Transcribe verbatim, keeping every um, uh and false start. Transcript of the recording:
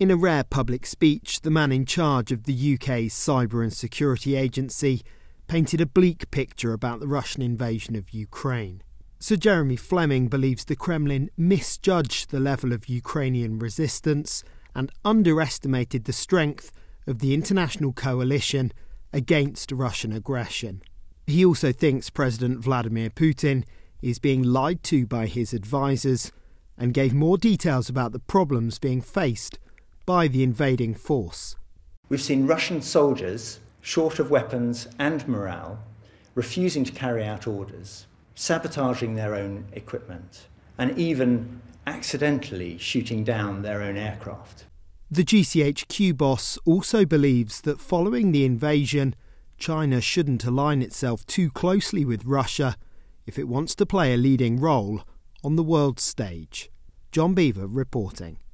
In a rare public speech, the man in charge of the U K's Cyber and Security Agency painted a bleak picture about the Russian invasion of Ukraine. Sir Jeremy Fleming believes the Kremlin misjudged the level of Ukrainian resistance and underestimated the strength of the international coalition against Russian aggression. He also thinks President Vladimir Putin is being lied to by his advisers and gave more details about the problems being faced by the invading force. We've seen Russian soldiers, short of weapons and morale, refusing to carry out orders, sabotaging their own equipment, and even accidentally shooting down their own aircraft. The G C H Q boss also believes that following the invasion, China shouldn't align itself too closely with Russia if it wants to play a leading role on the world stage. John Beaver reporting.